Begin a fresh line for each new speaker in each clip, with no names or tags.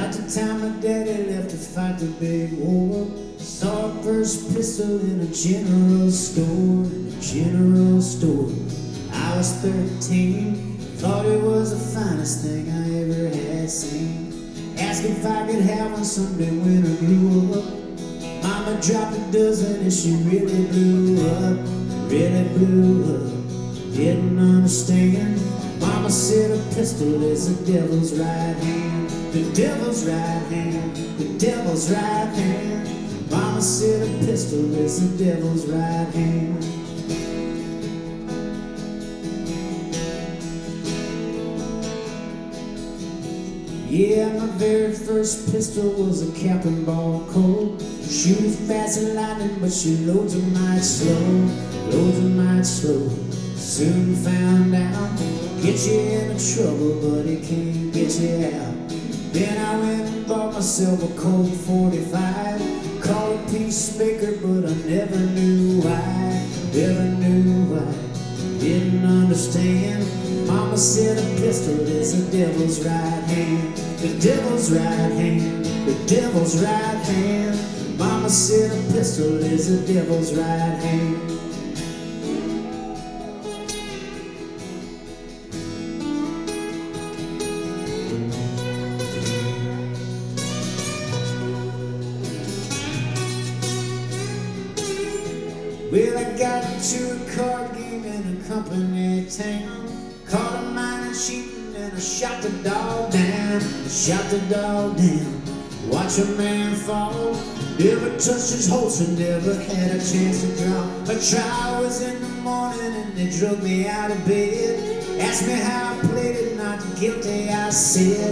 About the time my daddy left to fight the big war, saw a first pistol in a general store. I was 13, thought it was the finest thing I ever had seen. Asked if I could have one someday when I grew up. Mama dropped a dozen and she really blew up. Didn't understand. Mama said a pistol is the devil's right hand. The devil's right hand, the devil's right hand. Mama said a pistol is the devil's right hand. Yeah, my very first pistol was a cap and ball Colt. Shoots fast as lightning, but she loads a might slow. Soon found out, get you into trouble, but it can't get you out. Then I went and bought myself a Colt 45. Called a peacemaker, but I never knew why. Didn't understand. Mama said a pistol is the devil's right hand. The devil's right hand, the devil's right hand. Mama said a pistol is the devil's right hand. Well, I got into a card game in a company town. Caught a miner cheating and I shot the dog down. Watch a man fall, never touched his holster, never had a chance to draw. My trial was in the morning and they drug me out of bed. Asked me how I played it, not guilty I said.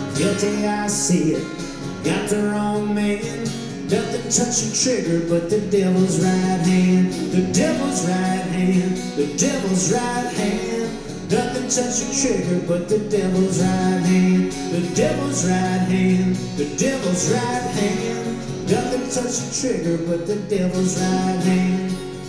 Got the wrong man. Nothing touch the trigger but the devil's right hand. The devil's right hand, the devil's right hand. Nothing touch the trigger but the devil's right hand. The devil's right hand, the devil's right hand. Nothing touch the trigger but the devil's right hand.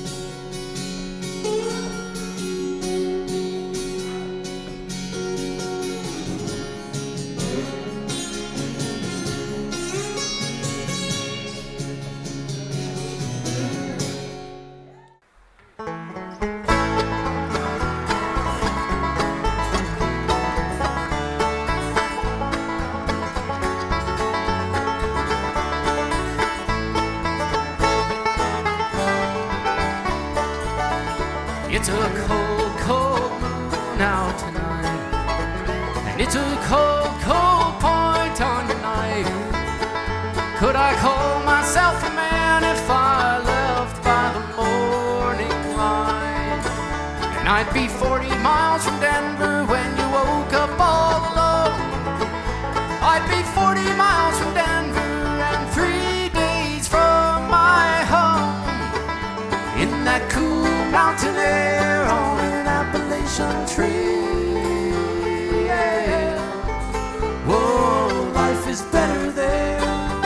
It's a cold, cold moon out tonight, and it's a cold, cold point on your knife. Could I call myself a man if I left by the morning light? And I'd be 40 miles from Denver when you woke up all alone. I'd be 40 miles from Denver and 3 days from my home. In that cool mountain air on an Appalachian tree, yeah. Whoa, life is better there.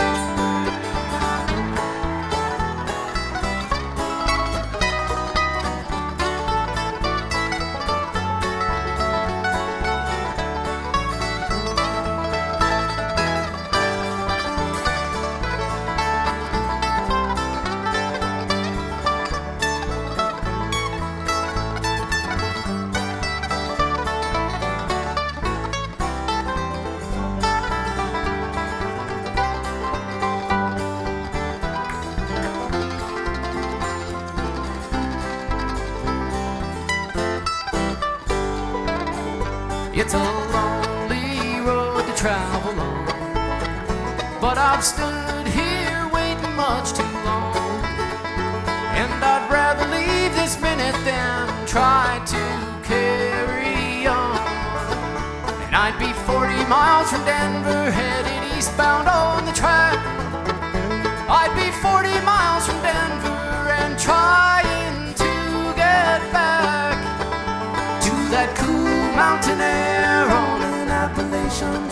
It's a lonely road to travel on, but I've stood here waiting much too long. And I'd rather leave this minute than try to carry on. And I'd be 40 miles from Denver, headed eastbound on the track. I'd be 40 miles from Denver and trying to get back to that cool mountain air on an Appalachian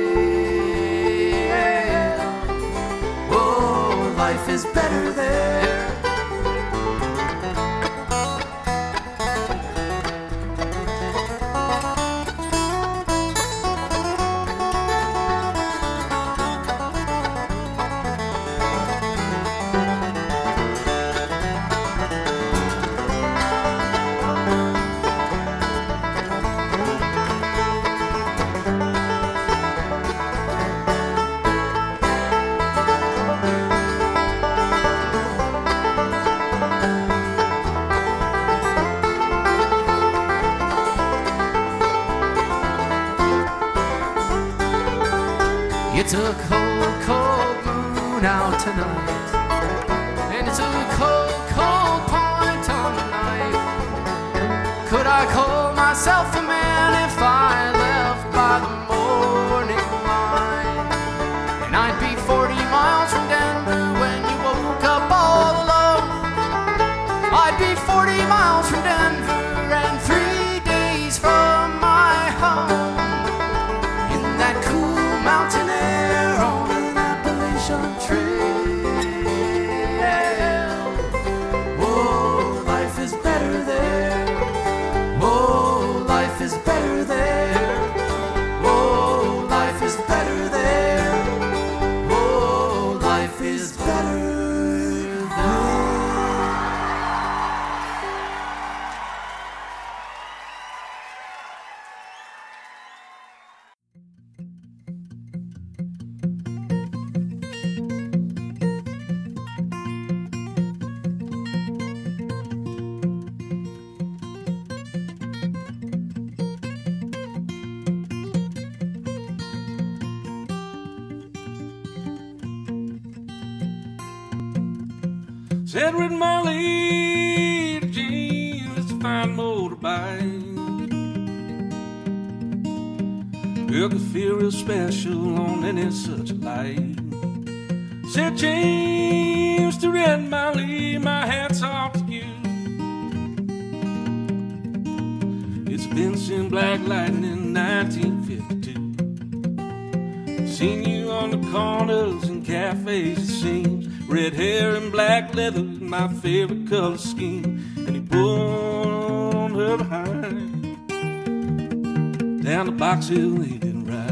trail. Whoa, life is better there. it's a cold, cold moon out tonight. And it's a cold, cold point on the night. Could I call myself a man if I left by the morning light? And I'd be 40 miles from Denver when you woke up all alone. I'd be 40 miles from Denver and 3 days from my home. In that cool mountain air on an Appalachian trail. Oh, life is better there. Oh, life is better there. Oh, life is better there. Oh, life is better there.
Said with my lady Jane, it's a fine motorbike. Girl could feel real special on any such a light. Said James to Red Molly, my hat's off to you. It's Vincent Black Lightning 1952. Seen you on the corners and cafes, it seems. Red hair and black leather, my favorite color scheme. And he pulled on her behind. Down the Box Hill they didn't ride.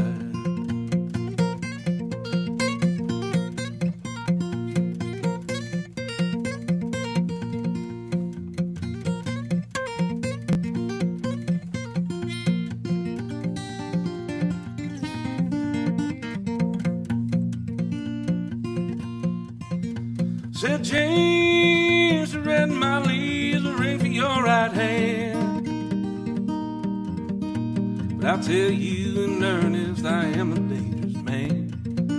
Said James, the red Molly is a ring for your right hand. But I'll tell you in earnest, I am a dangerous man.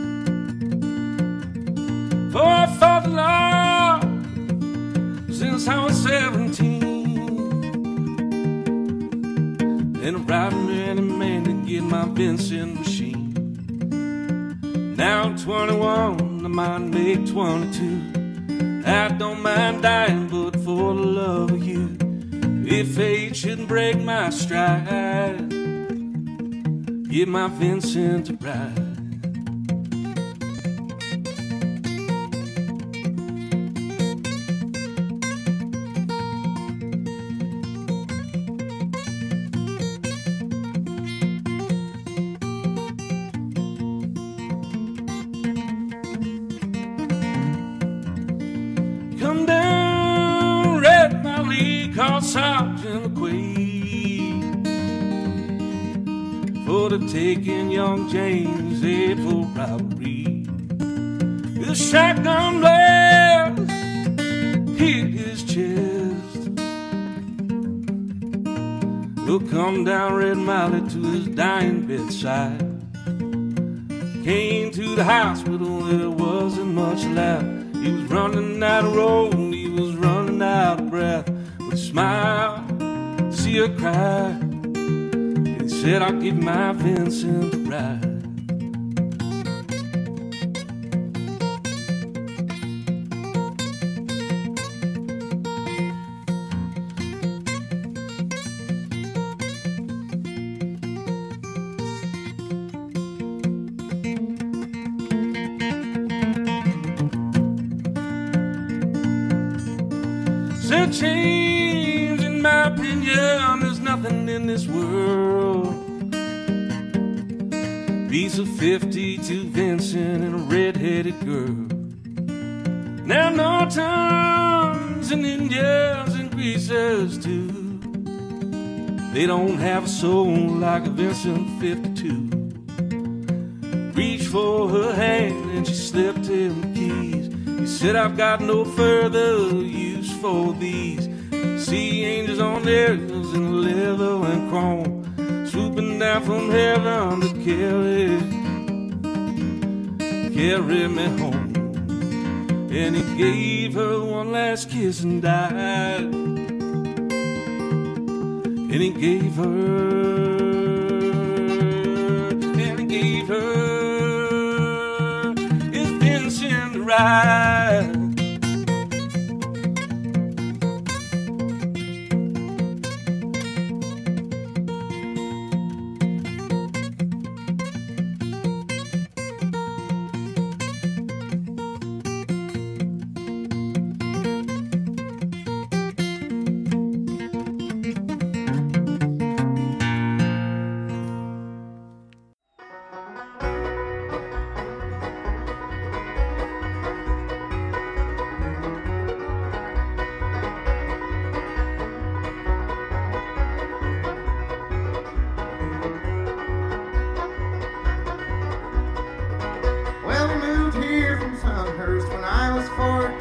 For I fought the law since I was 17. And a riding any man to get my Vincent machine. Now I'm 21, I might make 22. I don't mind dying, but for the love of you, if fate shouldn't break my stride, give my Vincent a ride. Come down, Red Molly, call Sergeant McQueen for the taking young James' head for robbery. The shotgun blast hit his chest. He'll come down, Red Molly, to his dying bedside. Came to the hospital, there wasn't much left. He was running out of road, he was running out of breath. With a smile, see her cry. And he said, I'll give my Vincent a ride. Said change, in my opinion, there's nothing in this world beats a 52 Vincent and a red-headed girl. Now Nortons and Indians and greasers too, they don't have a soul like a Vincent 52. Reached for her hand and she slipped him the keys. He said, I've got no further use for these. Sea angels on their heels in leather and chrome, swooping down from heaven to carry carry me home. And he gave her one last kiss and died. And he gave her his pension to ride.
Well, we moved here from Sunhurst when I was 14.